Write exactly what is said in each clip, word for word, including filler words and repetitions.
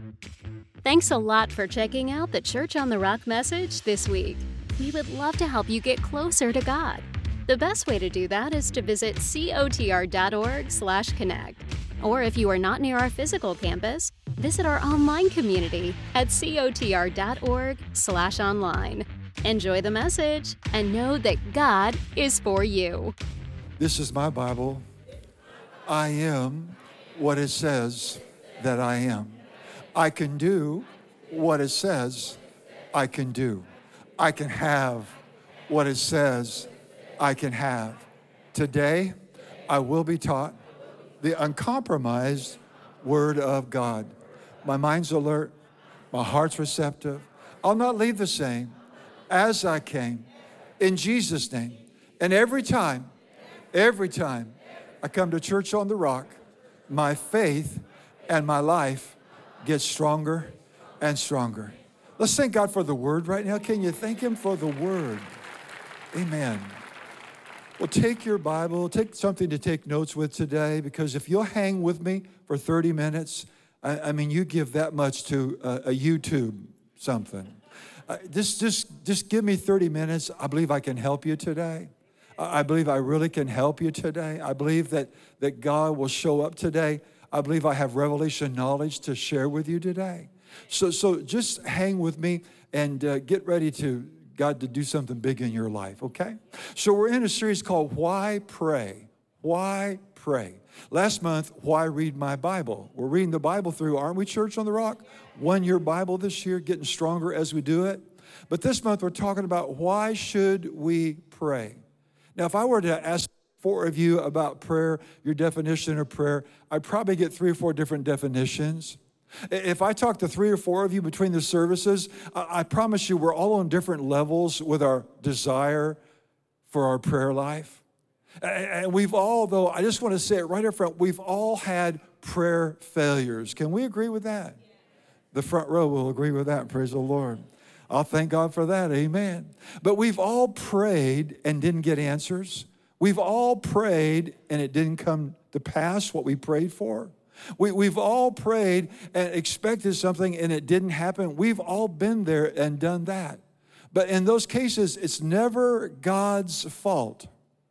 Thanks a lot for checking out the Church on the Rock message this week. We would love to help you get closer to God. The best way to do that is to visit cotr.org slash connect. Or if you are not near our physical campus, visit our online community at cotr.org slash online. Enjoy the message and know that God is for you. This is my Bible. I am what it says that I am. I can do what it says I can do. I can have what it says I can have. Today, I will be taught the uncompromised Word of God. My mind's alert. My heart's receptive. I'll not leave the same as I came. In Jesus' name. And every time, every time I come to Church on the Rock, my faith and my life gets stronger and stronger. Let's thank God for the Word right now. Can you thank Him for the Word? Amen. Well, take your Bible, take something to take notes with today, because if you'll hang with me for thirty minutes, I, I mean, you give that much to a, a YouTube something. Uh, just, just, just give me thirty minutes. I believe I can help you today. I believe I really can help you today. I believe that, that God will show up today. I believe I have revelation knowledge to share with you today. So, so just hang with me and uh, get ready to God to do something big in your life, okay? So we're in a series called Why Pray? Why Pray? Last month, Why Read My Bible? We're reading the Bible through, aren't we, Church on the Rock? One-year Bible this year, getting stronger as we do it. But this month, we're talking about why should we pray? Now, if I were to ask four of you about prayer, your definition of prayer, I'd probably get three or four different definitions. If I talk to three or four of you between the services, I promise you we're all on different levels with our desire for our prayer life. And we've all, though, I just want to say it right up front, we've all had prayer failures. Can we agree with that? The front row will agree with that, praise the Lord. I'll thank God for that, amen. But we've all prayed and didn't get answers. We've all prayed and it didn't come to pass what we prayed for. We, we've all prayed and expected something and it didn't happen. We've all been there and done that. But in those cases, it's never God's fault.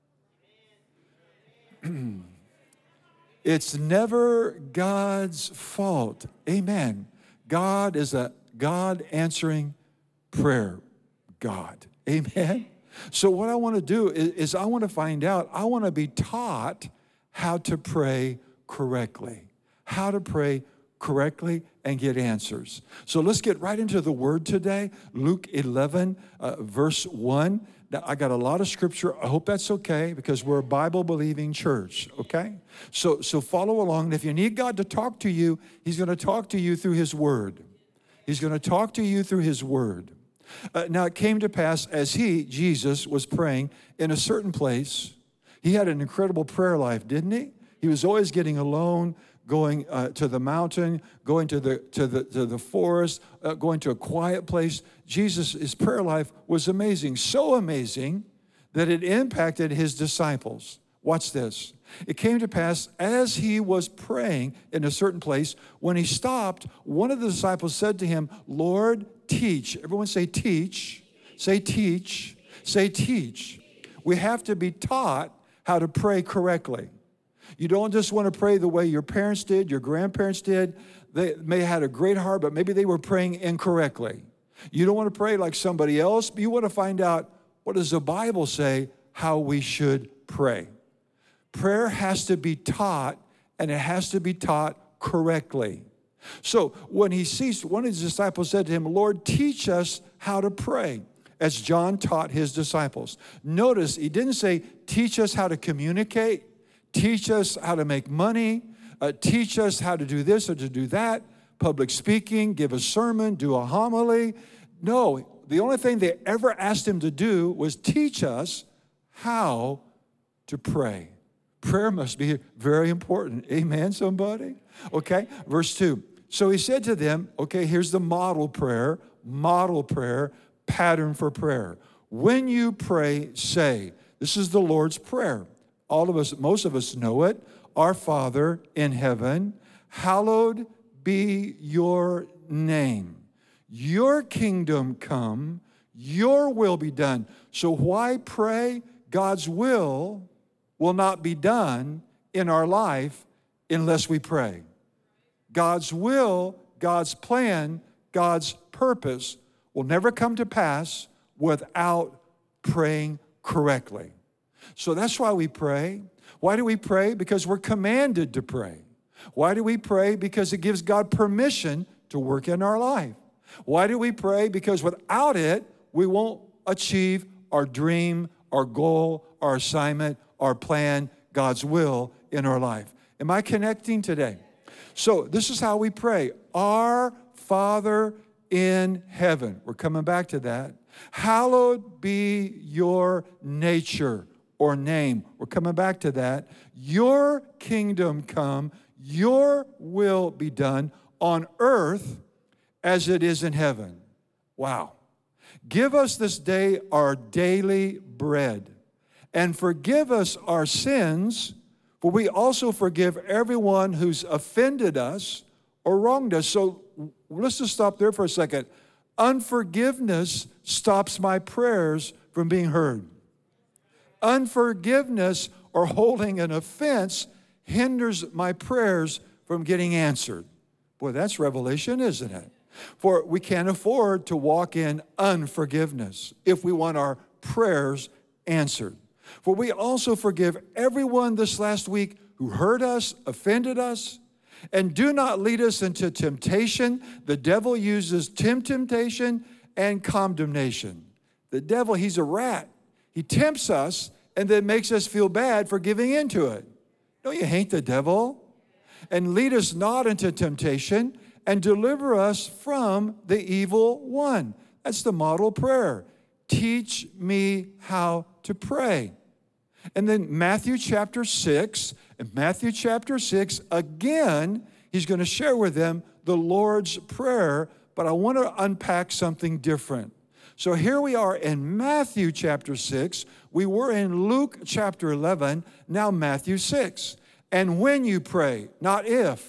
It's never God's fault. Amen. God is a God answering prayer God. Amen. So what I want to do is, is I want to find out, I want to be taught how to pray correctly. How to pray correctly and get answers. So let's get right into the Word today. Luke eleven, uh, verse one. Now, I got a lot of scripture. I hope that's okay because we're a Bible-believing church, okay? So, so follow along. And if you need God to talk to you, He's going to talk to you through His Word. He's going to talk to you through His Word. Uh, now, it came to pass as He, Jesus, was praying in a certain place. He had an incredible prayer life, didn't He? He was always getting alone, going uh, to the mountain, going to the to the to the forest, uh, going to a quiet place. Jesus, his prayer life was amazing, so amazing that it impacted his disciples. Watch this. It came to pass as he was praying in a certain place, when he stopped, one of the disciples said to him, Lord, teach. Everyone say teach. Say teach. Say teach. We have to be taught how to pray correctly. You don't just want to pray the way your parents did, your grandparents did. They may have had a great heart, but maybe they were praying incorrectly. You don't want to pray like somebody else, but you want to find out, what does the Bible say how we should pray? Prayer has to be taught, and it has to be taught correctly. So when he ceased, one of his disciples said to him, Lord, teach us how to pray, as John taught his disciples. Notice, he didn't say, teach us how to communicate, teach us how to make money, uh, teach us how to do this or to do that, public speaking, give a sermon, do a homily. No, the only thing they ever asked him to do was teach us how to pray. Prayer must be very important. Amen, somebody? Okay, verse two. So he said to them, okay, here's the model prayer, model prayer, pattern for prayer. When you pray, say, this is the Lord's Prayer. All of us, most of us know it. Our Father in heaven, hallowed be your name. Your kingdom come, your will be done. So why pray? God's will will not be done in our life unless we pray. God's will, God's plan, God's purpose will never come to pass without praying correctly. So that's why we pray. Why do we pray? Because we're commanded to pray. Why do we pray? Because it gives God permission to work in our life. Why do we pray? Because without it, we won't achieve our dream, our goal, our assignment, our plan, God's will in our life. Am I connecting today? So this is how we pray. Our Father in heaven. We're coming back to that. Hallowed be your nature or name. We're coming back to that. Your kingdom come, your will be done on earth as it is in heaven. Wow. Give us this day our daily bread, and forgive us our sins, for we also forgive everyone who's offended us or wronged us. So let's just stop there for a second. Unforgiveness stops my prayers from being heard. Unforgiveness or holding an offense hinders my prayers from getting answered. Boy, that's revelation, isn't it? For we can't afford to walk in unforgiveness if we want our prayers answered. For we also forgive everyone this last week who hurt us, offended us, and do not lead us into temptation. The devil uses temptation and condemnation. The devil, he's a rat. He tempts us and then makes us feel bad for giving into it. Don't you hate the devil? And lead us not into temptation, and deliver us from the evil one. That's the model prayer. Teach me how to pray. And then Matthew chapter six, and Matthew chapter six, again, he's going to share with them the Lord's Prayer, but I want to unpack something different. So here we are in Matthew chapter six. We were in Luke chapter eleven, now Matthew six. And when you pray, not if.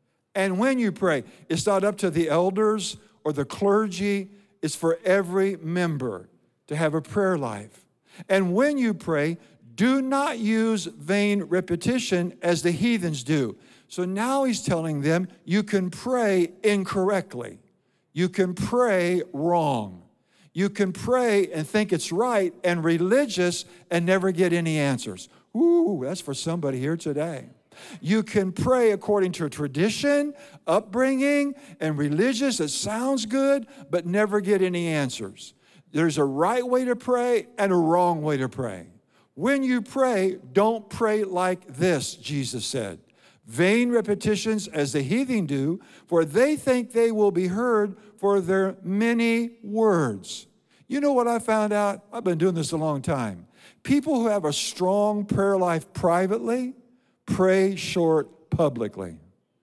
And when you pray, it's not up to the elders or the clergy. It's for every member to have a prayer life. And when you pray, do not use vain repetition as the heathens do. So now he's telling them you can pray incorrectly. You can pray wrong. You can pray and think it's right and religious and never get any answers. Ooh, that's for somebody here today. You can pray according to tradition, upbringing, and religious. It sounds good, but never get any answers. There's a right way to pray and a wrong way to pray. When you pray, don't pray like this, Jesus said. Vain repetitions as the heathen do, for they think they will be heard for their many words. You know what I found out? I've been doing this a long time. People who have a strong prayer life privately, pray short publicly.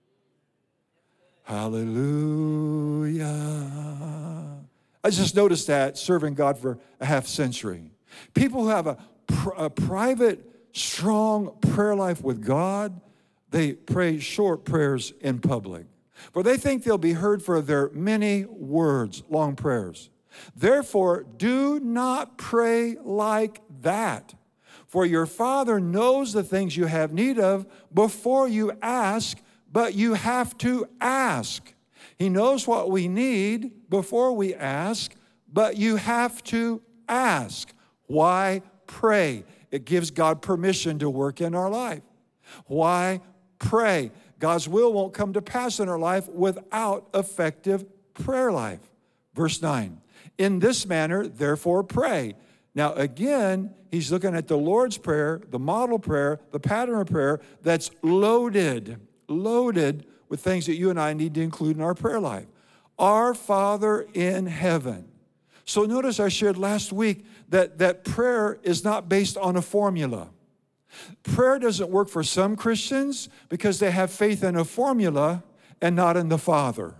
Hallelujah. I just noticed that serving God for a half century. People who have a, pr- a private, strong prayer life with God, they pray short prayers in public. For they think they'll be heard for their many words, long prayers. Therefore, do not pray like that. For your Father knows the things you have need of before you ask, but you have to ask. He knows what we need before we ask, but you have to ask. Why pray? It gives God permission to work in our life. Why pray? God's will won't come to pass in our life without effective prayer life. Verse nine, in this manner, therefore pray. Now, again, he's looking at the Lord's Prayer, the model prayer, the pattern of prayer that's loaded, loaded with things that you and I need to include in our prayer life. Our Father in heaven. So notice I shared last week that, that prayer is not based on a formula. Prayer doesn't work for some Christians because they have faith in a formula and not in the Father.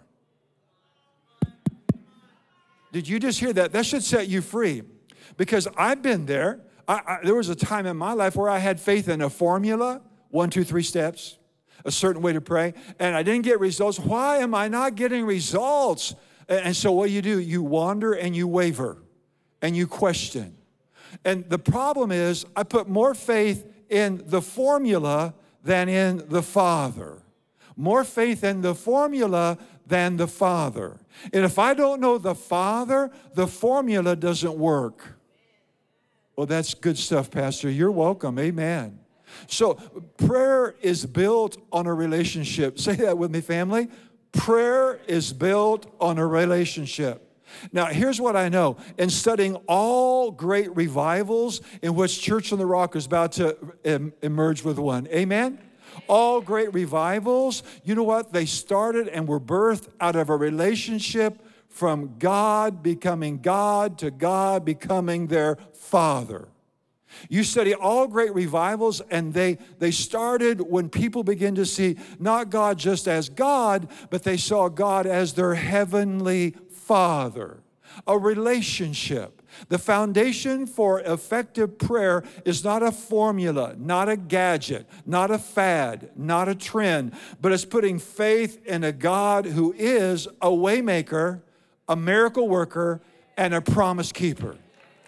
Did you just hear that? That should set you free. Because I've been there. I, I, there was a time in my life where I had faith in a formula, one, two, three steps. a certain way to pray, and I didn't get results. Why am I not getting results? And so what you do, you wander and you waver and you question. And the problem is I put more faith in the formula than in the Father. More faith in the formula than the Father. And if I don't know the Father, the formula doesn't work. Well, that's good stuff, Pastor. You're welcome. Amen. So prayer is built on a relationship. Say that with me, family. Prayer is built on a relationship. Now, here's what I know. In studying all great revivals in which Church on the Rock is about to em- emerge with one. Amen? All great revivals, you know what? They started and were birthed out of a relationship from God becoming God to God becoming their Father. You study all great revivals, and they, they started when people begin to see not God just as God, but they saw God as their heavenly Father. A relationship. The foundation for effective prayer is not a formula, not a gadget, not a fad, not a trend, but it's putting faith in a God who is a waymaker, a miracle worker, and a promise keeper.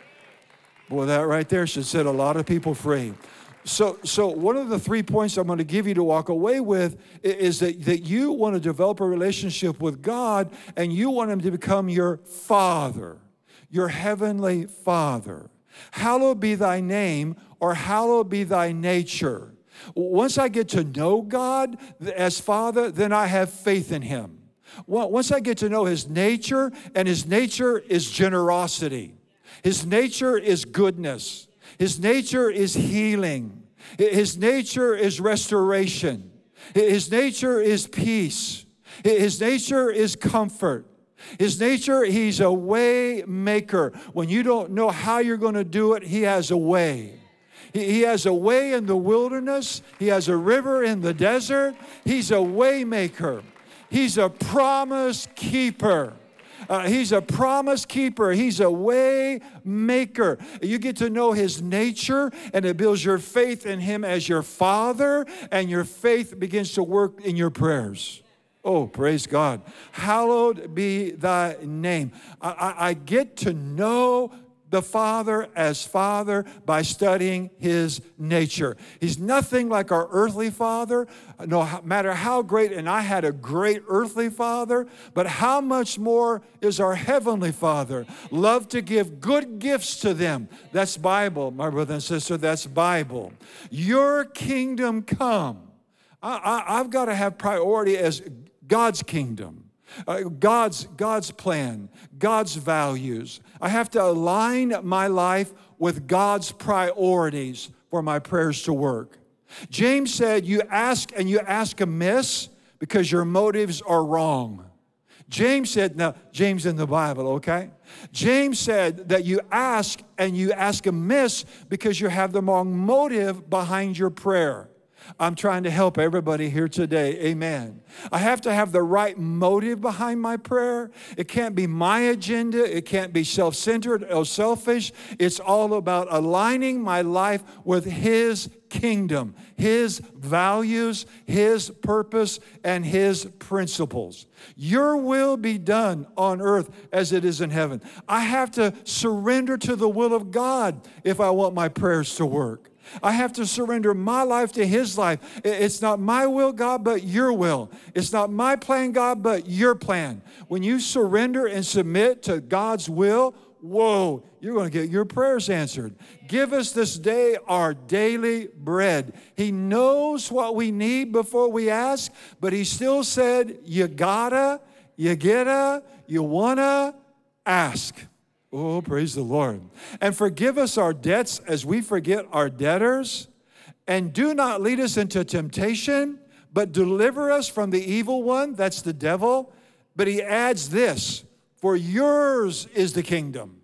Boy, that right there should set a lot of people free. So, so one of the three points I'm going to give you to walk away with is that, that you want to develop a relationship with God, and you want Him to become your Father, your heavenly Father. Hallowed be thy name, or hallowed be thy nature. Once I get to know God as Father, then I have faith in Him. Once I get to know His nature, and His nature is generosity. His nature is goodness. His nature is healing. His nature is restoration. His nature is peace. His nature is comfort. His nature, He's a way maker. When you don't know how you're going to do it, He has a way. He has a way in the wilderness. He has a river in the desert. He's a way maker. He's a promise keeper. Uh, he's a promise keeper. He's a way maker. You get to know His nature, and it builds your faith in Him as your Father, and your faith begins to work in your prayers. Oh, praise God. Hallowed be thy name. I, I, I get to know the Father as Father by studying His nature. He's nothing like our earthly father, no matter how great, and I had a great earthly father, but how much more is our heavenly Father? Love to give good gifts to them. That's Bible, my brother and sister, that's Bible. Your kingdom come. I, I, I've got to have priority as God's kingdom. Uh, God's, God's plan, God's values. I have to align my life with God's priorities for my prayers to work. James said, you ask and you ask amiss because your motives are wrong. James said, now, James in the Bible, okay? James said that you ask and you ask amiss because you have the wrong motive behind your prayer. I'm trying to help everybody here today. Amen. I have to have the right motive behind my prayer. It can't be my agenda. It can't be self-centered or selfish. It's all about aligning my life with His kingdom, His values, His purpose, and His principles. Your will be done on earth as it is in heaven. I have to surrender to the will of God if I want my prayers to work. I have to surrender my life to His life. It's not my will, God, but your will. It's not my plan, God, but your plan. When you surrender and submit to God's will, whoa, you're going to get your prayers answered. Give us this day our daily bread. He knows what we need before we ask, but He still said, you gotta, you gotta, you wanna ask. Oh, praise the Lord. And forgive us our debts as we forget our debtors. And do not lead us into temptation, but deliver us from the evil one. That's the devil. But He adds this, for yours is the kingdom,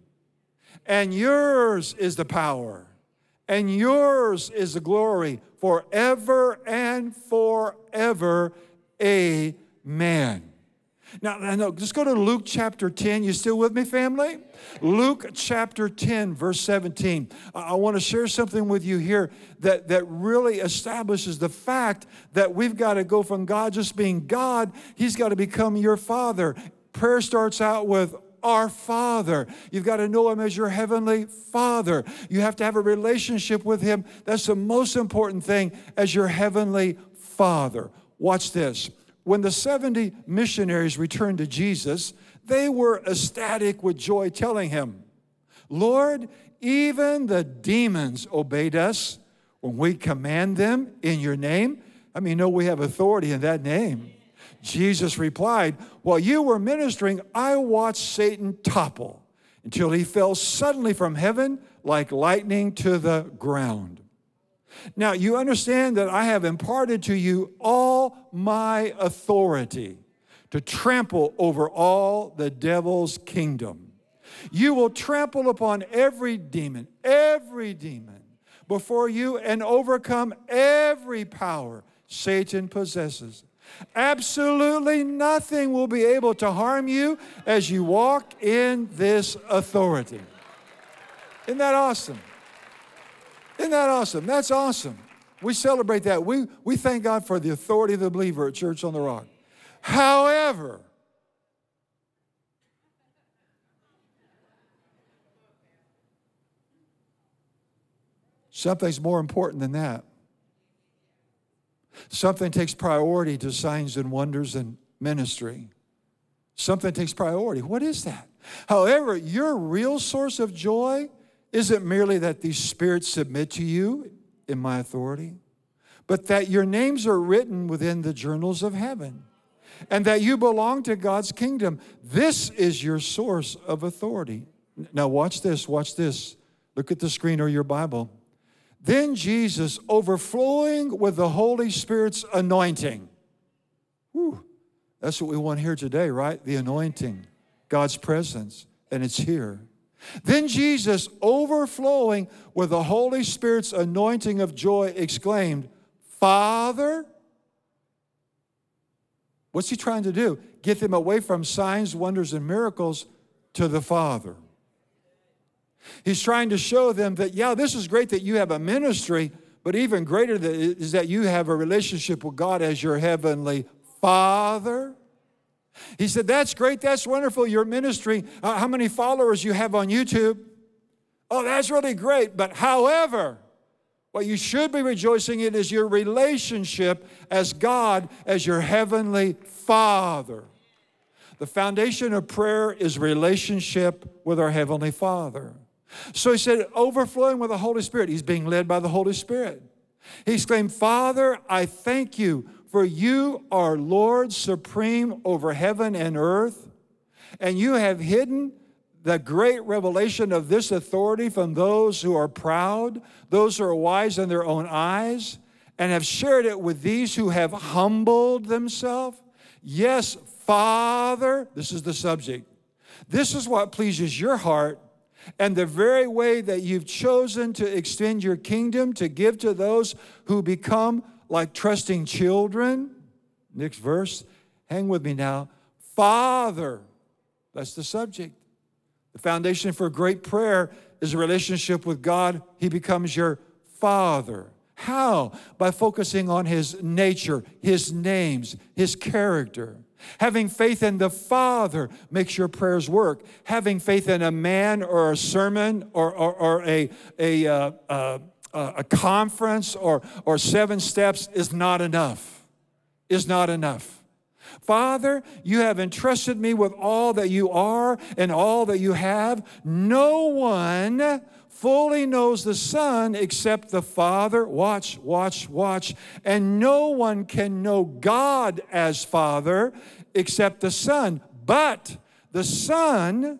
and yours is the power, and yours is the glory forever and forever. Amen. Now, now, just go to Luke chapter ten. You still with me, family? Luke chapter ten, verse seventeen. I, I want to share something with you here that, that really establishes the fact that we've got to go from God just being God. He's got to become your Father. Prayer starts out with our Father. You've got to know Him as your heavenly Father. You have to have a relationship with Him. That's the most important thing, as your heavenly Father. Watch this. When the seventy missionaries returned to Jesus, they were ecstatic with joy, telling Him, Lord, even the demons obeyed us when we command them in your name. I mean, no, we have authority in that name. Jesus replied, while you were ministering, I watched Satan topple until he fell suddenly from heaven like lightning to the ground. Now, you understand that I have imparted to you all my authority to trample over all the devil's kingdom. You will trample upon every demon, every demon before you, and overcome every power Satan possesses. Absolutely nothing will be able to harm you as you walk in this authority. Isn't that awesome? Isn't that awesome? That's awesome. We celebrate that. We, we thank God for the authority of the believer at Church on the Rock. However, something's more important than that. Something takes priority to signs and wonders and ministry. Something takes priority. What is that? However, your real source of joy isn't merely that these spirits submit to you in my authority, but that your names are written within the journals of heaven and that you belong to God's kingdom. This is your source of authority. Now watch this, watch this. Look at the screen or your Bible. Then Jesus, overflowing with the Holy Spirit's anointing. Whew, that's what we want here today, right? The anointing, God's presence, and it's here. Then Jesus, overflowing with the Holy Spirit's anointing of joy, exclaimed, Father. What's he trying to do? Get them away from signs, wonders, and miracles to the Father. He's trying to show them that, yeah, this is great that you have a ministry, but even greater is that you have a relationship with God as your heavenly Father. He said, that's great, that's wonderful, your ministry, uh, how many followers you have on YouTube. Oh, that's really great, but however, what you should be rejoicing in is your relationship as God, as your heavenly Father. The foundation of prayer is relationship with our heavenly Father. So he said, overflowing with the Holy Spirit. He's being led by the Holy Spirit. He exclaimed, Father, I thank you, for you are Lord supreme over heaven and earth, and you have hidden the great revelation of this authority from those who are proud, those who are wise in their own eyes, and have shared it with these who have humbled themselves. Yes, Father, this is the subject. This is what pleases your heart, and the very way that you've chosen to extend your kingdom to give to those who become like trusting children. Next verse, hang with me now. Father, that's the subject. The foundation for great prayer is a relationship with God. He becomes your Father. How? By focusing on His nature, His names, His character. Having faith in the Father makes your prayers work. Having faith in a man or a sermon or, or, or a, a, uh, uh, a conference or, or seven steps is not enough. Is not enough. Father, you have entrusted me with all that you are and all that you have. No one fully knows the Son except the Father. Watch, watch, watch. And no one can know God as Father except the Son. But the Son,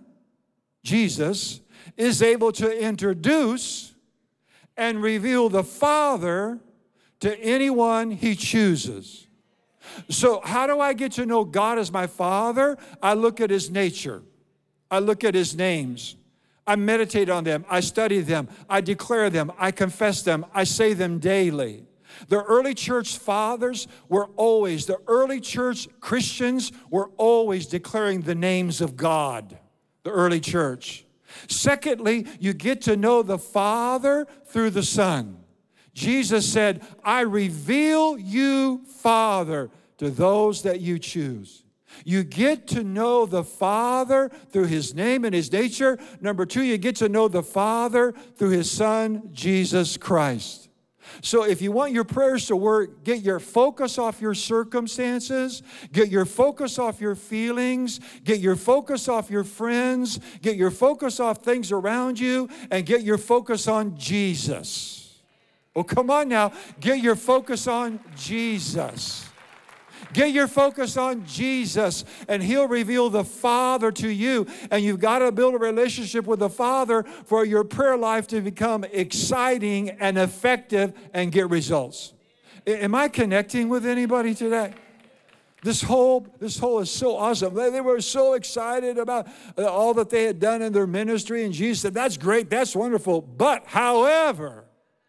Jesus, is able to introduce and reveal the Father to anyone He chooses. So how do I get to know God as my Father? I look at His nature. I look at His names. I meditate on them. I study them. I declare them. I confess them. I say them daily. The early church fathers were always, the early church Christians were always declaring the names of God, the early church. Secondly, you get to know the Father through the Son. Jesus said, I reveal you, Father, to those that you choose. You get to know the Father through His name and His nature. Number two, you get to know the Father through His Son, Jesus Christ. So if you want your prayers to work, get your focus off your circumstances, get your focus off your feelings, get your focus off your friends, get your focus off things around you, and get your focus on Jesus. Oh, come on now. Get your focus on Jesus. Get your focus on Jesus, and He'll reveal the Father to you. And you've got to build a relationship with the Father for your prayer life to become exciting and effective and get results. Am I connecting with anybody today? This whole, this whole is so awesome. They, they were so excited about uh, all that they had done in their ministry, and Jesus said, that's great, that's wonderful. But, however,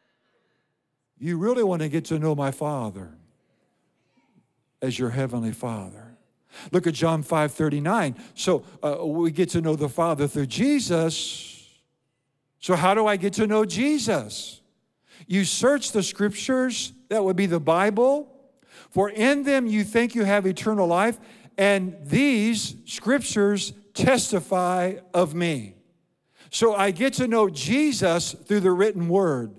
you really want to get to know my Father as your heavenly Father. Look at John five thirty-nine. So uh, we get to know the Father through Jesus. So how do I get to know Jesus? You search the Scriptures, that would be the Bible, for in them you think you have eternal life, and these Scriptures testify of me. So I get to know Jesus through the written Word.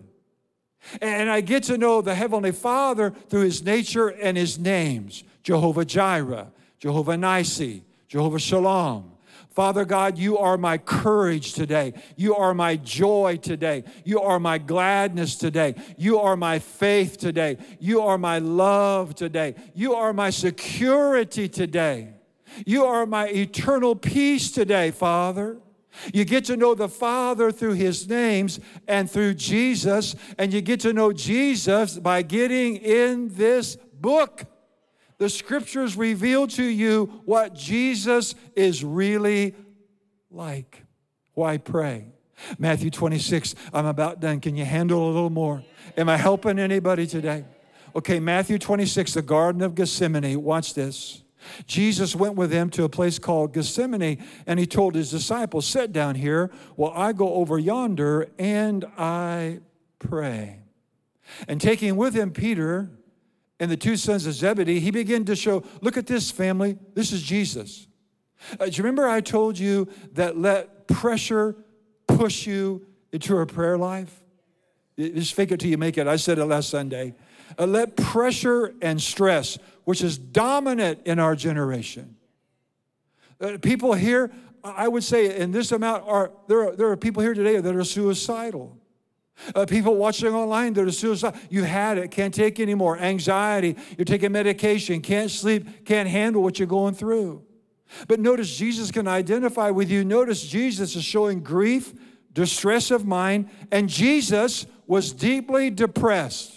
And I get to know the Heavenly Father through His nature and His names. Jehovah Jireh, Jehovah Nissi, Jehovah Shalom. Father God, you are my courage today. You are my joy today. You are my gladness today. You are my faith today. You are my love today. You are my security today. You are my eternal peace today, Father. You get to know the Father through His names and through Jesus, and you get to know Jesus by getting in this book. The Scriptures reveal to you what Jesus is really like. Why pray? Matthew twenty-six, I'm about done. Can you handle a little more? Am I helping anybody today? Okay, Matthew twenty-six, the Garden of Gethsemane. Watch this. Jesus went with them to a place called Gethsemane, and He told His disciples, sit down here while I go over yonder and I pray. And taking with Him Peter and the two sons of Zebedee, He began to show, look at this, family. This is Jesus. Uh, do you remember I told you that let pressure push you into a prayer life? Just fake it till you make it. I said it last Sunday. Uh, let pressure and stress, which is dominant in our generation. Uh, people here, I would say in this amount, are there are, there are people here today that are suicidal. Uh, people watching online that are suicidal. You had it, can't take anymore. Anxiety, you're taking medication, can't sleep, can't handle what you're going through. But notice Jesus can identify with you. Notice Jesus is showing grief, distress of mind, and Jesus was deeply depressed.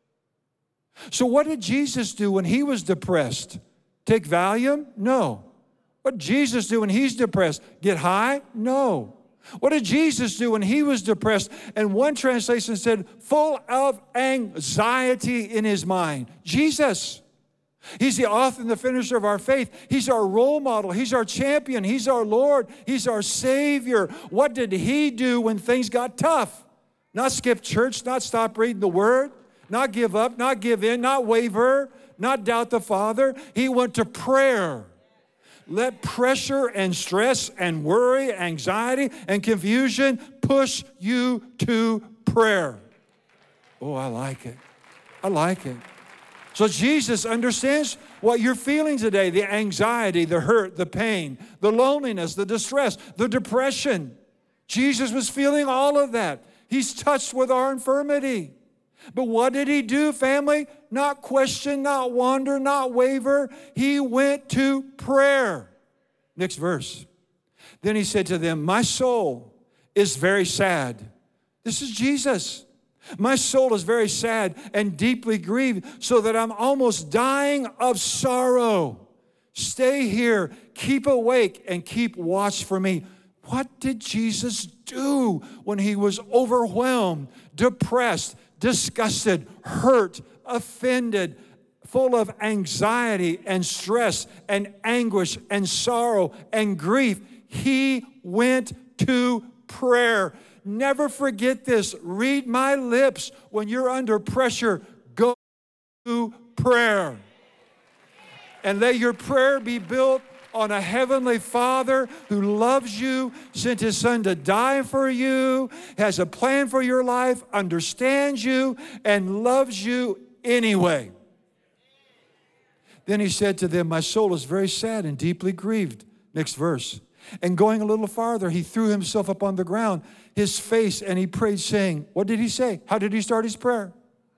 So what did Jesus do when He was depressed? Take Valium? No. What did Jesus do when He's depressed? Get high? No. What did Jesus do when He was depressed? And one translation said, full of anxiety in His mind. Jesus. He's the author and the finisher of our faith. He's our role model. He's our champion. He's our Lord. He's our Savior. What did He do when things got tough? Not skip church, not stop reading the Word, not give up, not give in, not waver, not doubt the Father. He went to prayer. Let pressure and stress and worry, anxiety and confusion push you to prayer. Oh, I like it. I like it. So Jesus understands what you're feeling today, the anxiety, the hurt, the pain, the loneliness, the distress, the depression. Jesus was feeling all of that. He's touched with our infirmity. But what did He do, family? Not question, not wander, not waver. He went to prayer. Next verse. Then He said to them, my soul is very sad. This is Jesus. My soul is very sad and deeply grieved, so that I'm almost dying of sorrow. Stay here, keep awake, and keep watch for me. What did Jesus do when He was overwhelmed, depressed, disgusted, hurt, offended, full of anxiety and stress and anguish and sorrow and grief, he went to prayer. Never forget this. Read my lips. When you're under pressure, go to prayer. And let your prayer be built on a heavenly Father who loves you, sent his Son to die for you, has a plan for your life, understands you, and loves you anyway. Then he said to them, my soul is very sad and deeply grieved. Next verse. And going a little farther, he threw himself upon the ground, his face, and he prayed, saying, what did he say? How did he start his prayer?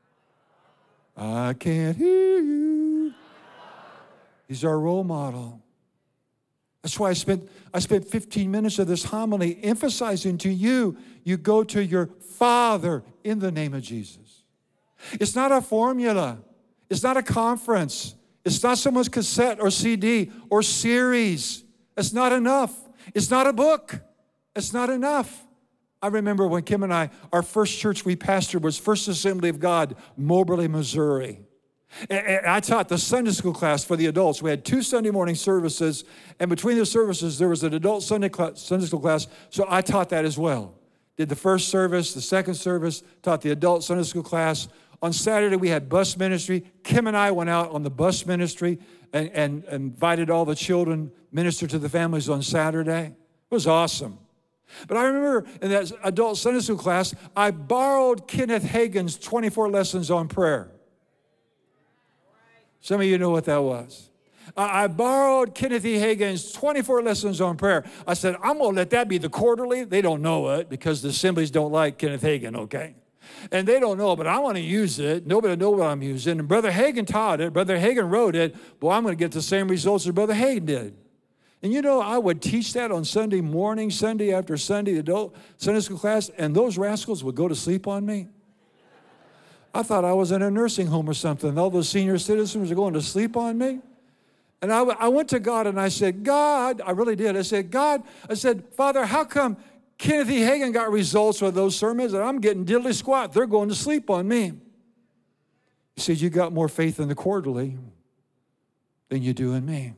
I can't hear you. He's our role model. That's why I spent, I spent fifteen minutes of this homily emphasizing to you, you go to your Father in the name of Jesus. It's not a formula. It's not a conference. It's not someone's cassette or C D or series. It's not enough. It's not a book. It's not enough. I remember when Kim and I, our first church we pastored was First Assembly of God, Moberly, Missouri. And I taught the Sunday school class for the adults. We had two Sunday morning services, and between the services, there was an adult Sunday, class, Sunday school class, so I taught that as well. Did the first service, the second service, taught the adult Sunday school class. On Saturday, we had bus ministry. Kim and I went out on the bus ministry and, and, and invited all the children, minister to the families on Saturday. It was awesome. But I remember in that adult Sunday school class, I borrowed Kenneth Hagin's twenty-four lessons on prayer. Some of you know what that was. I borrowed Kenneth E. Hagin's twenty-four lessons on prayer. I said, I'm going to let that be the quarterly. They don't know it because the assemblies don't like Kenneth Hagin, okay? And they don't know, but I want to use it. Nobody knows what I'm using. And Brother Hagin taught it. Brother Hagin wrote it. Boy, I'm going to get the same results as Brother Hagin did. And you know, I would teach that on Sunday morning, Sunday after Sunday, adult Sunday school class, and those rascals would go to sleep on me. I thought I was in a nursing home or something. All those senior citizens were going to sleep on me. And I, I went to God and I said, God, I really did. I said, God, I said, Father, how come Kenneth E. Hagin got results with those sermons and I'm getting diddly squat? They're going to sleep on me. He said, you got more faith in the quarterly than you do in me.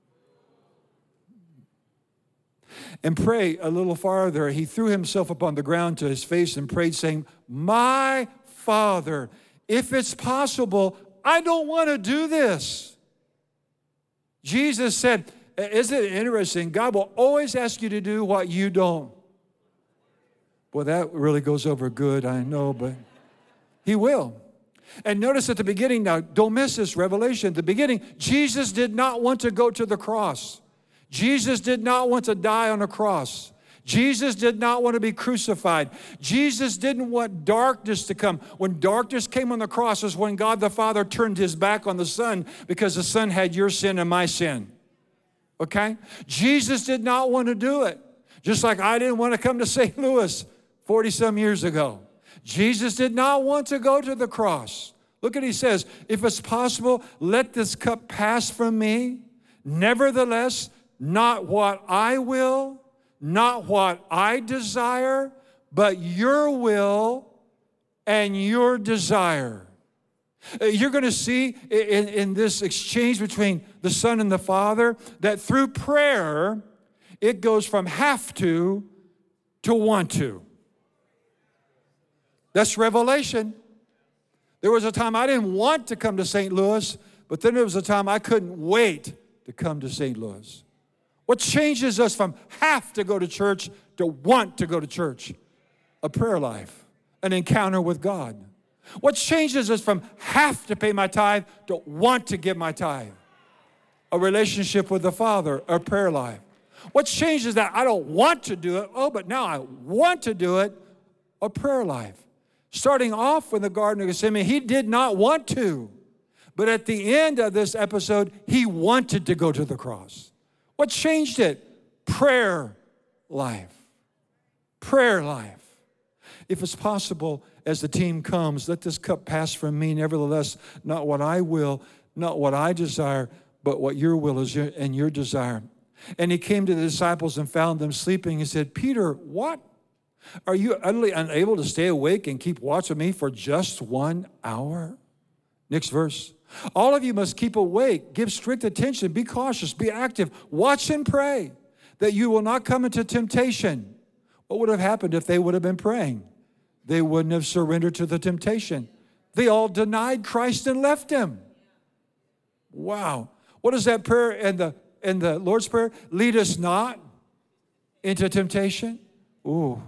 And pray a little farther. He threw himself upon the ground to his face and prayed, saying, my Father, if it's possible, I don't want to do this. Jesus said, isn't it interesting? God will always ask you to do what you don't. Well, that really goes over good, I know, but he will. And notice at the beginning now, don't miss this revelation. At the beginning, Jesus did not want to go to the cross. Jesus did not want to die on a cross. Jesus did not want to be crucified. Jesus didn't want darkness to come. When darkness came on the cross is when God the Father turned his back on the Son because the Son had your sin and my sin. Okay? Jesus did not want to do it. Just like I didn't want to come to Saint Louis forty-some years ago. Jesus did not want to go to the cross. Look at what he says, if it's possible, let this cup pass from me. Nevertheless, not what I will, not what I desire, but your will and your desire. You're going to see in, in this exchange between the Son and the Father that through prayer, it goes from have to to want to. That's revelation. There was a time I didn't want to come to Saint Louis, but then there was a time I couldn't wait to come to Saint Louis. What changes us from have to go to church to want to go to church? A prayer life, an encounter with God. What changes us from have to pay my tithe to want to give my tithe? A relationship with the Father, a prayer life. What changes that? I don't want to do it. Oh, but now I want to do it. A prayer life. Starting off in the Garden of Gethsemane, he did not want to. But at the end of this episode, he wanted to go to the cross. What changed it? Prayer life. Prayer life. If it's possible, as the team comes, let this cup pass from me. Nevertheless, not what I will, not what I desire, but what your will is and your desire. And he came to the disciples and found them sleeping. He said, Peter, what? Are you utterly unable to stay awake and keep watch with me for just one hour? Next verse. All of you must keep awake, give strict attention, be cautious, be active, watch and pray that you will not come into temptation. What would have happened if they would have been praying? They wouldn't have surrendered to the temptation. They all denied Christ and left him. Wow. What is that prayer in the, in the Lord's Prayer? Lead us not into temptation. Ooh.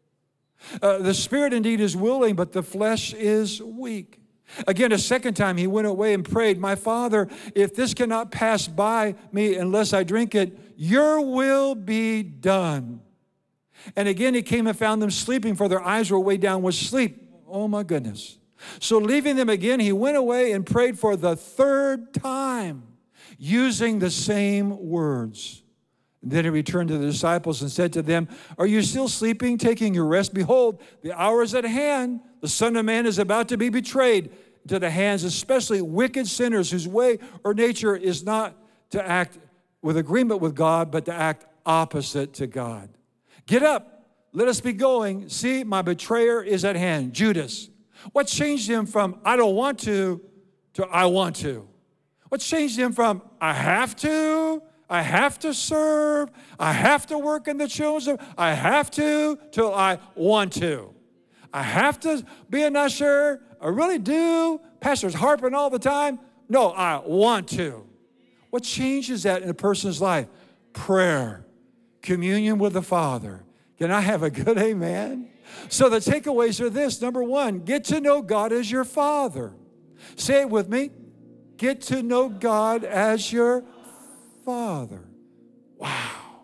Uh, the spirit indeed is willing, but the flesh is weak. Again, a second time he went away and prayed, my Father, if this cannot pass by me unless I drink it, your will be done. And again he came and found them sleeping, for their eyes were weighed down with sleep. Oh my goodness. So leaving them again, he went away and prayed for the third time, using the same words. And then he returned to the disciples and said to them, are you still sleeping, taking your rest? Behold, the hour is at hand. The Son of Man is about to be betrayed into the hands, especially wicked sinners whose way or nature is not to act with agreement with God, but to act opposite to God. Get up, let us be going. See, my betrayer is at hand, Judas. What changed him from I don't want to to I want to? What changed him from I have to, I have to serve, I have to work in the children, I have to, till I want to? I have to be an usher, I really do. Pastor's harping all the time. No, I want to. What changes that in a person's life? Prayer, communion with the Father. Can I have a good amen? So the takeaways are this. Number one, get to know God as your Father. Say it with me. Get to know God as your Father. Wow.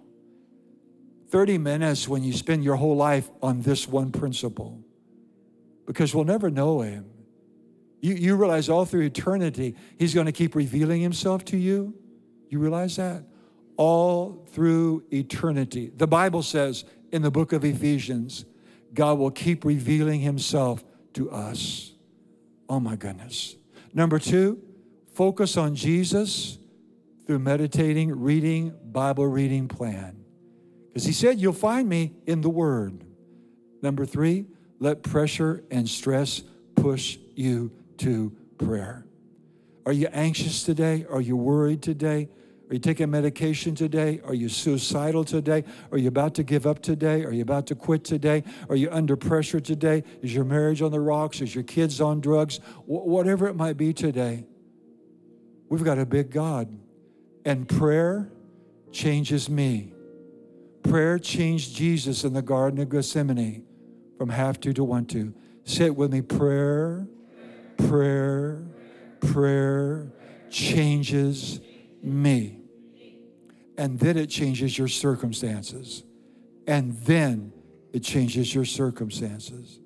thirty minutes when you spend your whole life on this one principle. Because we'll never know him. You, you realize all through eternity, he's going to keep revealing himself to you? You realize that? All through eternity. The Bible says in the book of Ephesians, God will keep revealing himself to us. Oh my goodness. Number two, focus on Jesus through meditating, reading, Bible reading plan. Because he said, you'll find me in the Word. Number three, let pressure and stress push you to prayer. Are you anxious today? Are you worried today? Are you taking medication today? Are you suicidal today? Are you about to give up today? Are you about to quit today? Are you under pressure today? Is your marriage on the rocks? Is your kids on drugs? Wh- whatever it might be today, we've got a big God. And prayer changes me. Prayer changed Jesus in the Garden of Gethsemane from have to to want to. Say it with me. Prayer, prayer, prayer changes me. And then it changes your circumstances. And then it changes your circumstances.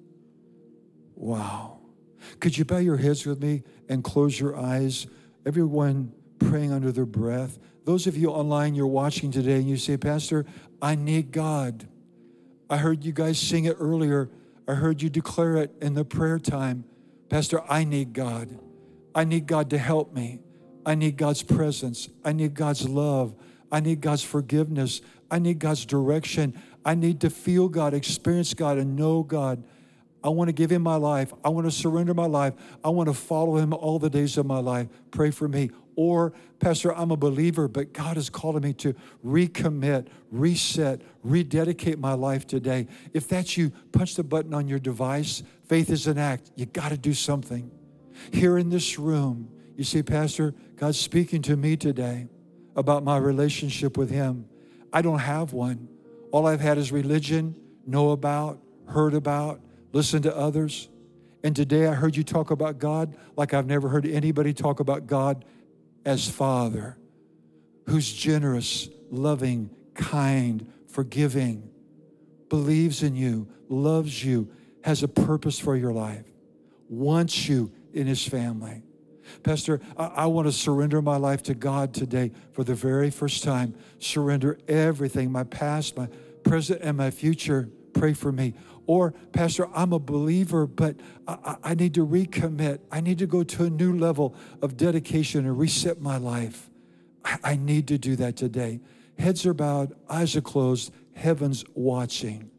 Wow. Could you bow your heads with me and close your eyes? Everyone praying under their breath. Those of you online, you're watching today and you say, Pastor, I need God. I heard you guys sing it earlier. I heard you declare it in the prayer time. Pastor, I need God. I need God to help me. I need God's presence. I need God's love. I need God's forgiveness. I need God's direction. I need to feel God, experience God, and know God. I want to give him my life. I want to surrender my life. I want to follow him all the days of my life. Pray for me. Or, Pastor, I'm a believer, but God is calling me to recommit, reset, rededicate my life today. If that's you, punch the button on your device. Faith is an act. You got to do something. Here in this room, you see, Pastor, God's speaking to me today about my relationship with him. I don't have one. All I've had is religion, know about, heard about, listen to others. And today I heard you talk about God like I've never heard anybody talk about God as Father, who's generous, loving, kind, forgiving, believes in you, loves you, has a purpose for your life, wants you in his family. Pastor, I, I want to surrender my life to God today for the very first time. Surrender everything, my past, my present, and my future. Pray for me. Or, Pastor, I'm a believer, but I, I need to recommit. I need to go to a new level of dedication and reset my life. I, I need to do that today. Heads are bowed, eyes are closed, heaven's watching.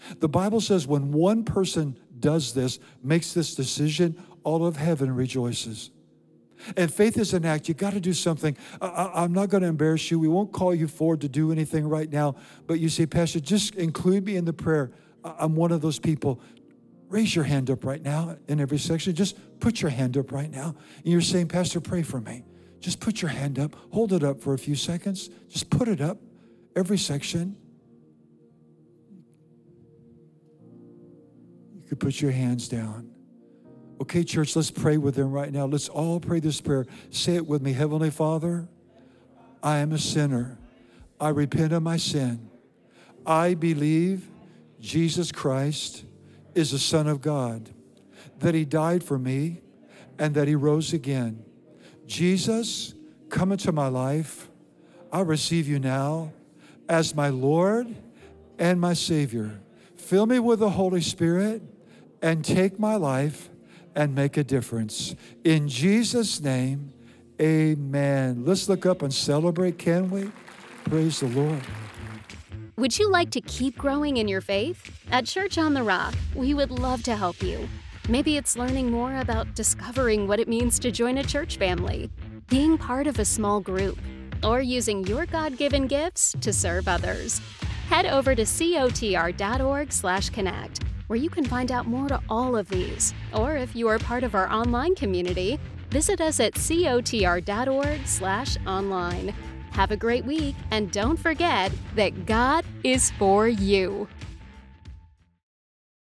The Bible says when one person does this, makes this decision, all of heaven rejoices. And faith is an act. You got to do something. I, I, I'm not going to embarrass you. We won't call you forward to do anything right now. But you say, Pastor, just include me in the prayer. I, I'm one of those people. Raise your hand up right now in every section. Just put your hand up right now. And you're saying, Pastor, pray for me. Just put your hand up. Hold it up for a few seconds. Just put it up. Every section. You could put your hands down. Okay, church, let's pray with them right now. Let's all pray this prayer. Say it with me. Heavenly Father, I am a sinner. I repent of my sin. I believe Jesus Christ is the Son of God, that he died for me, and that he rose again. Jesus, come into my life. I receive you now as my Lord and my Savior. Fill me with the Holy Spirit and take my life and make a difference. In Jesus' name, amen. Let's look up and celebrate, can we? Praise the Lord. Would you like to keep growing in your faith? At Church on the Rock, we would love to help you. Maybe it's learning more about discovering what it means to join a church family, being part of a small group, or using your God-given gifts to serve others. Head over to cotr.org slash connect, where you can find out more to all of these. Or if you are part of our online community, visit us at cotr.org slash online. Have a great week, and don't forget that God is for you.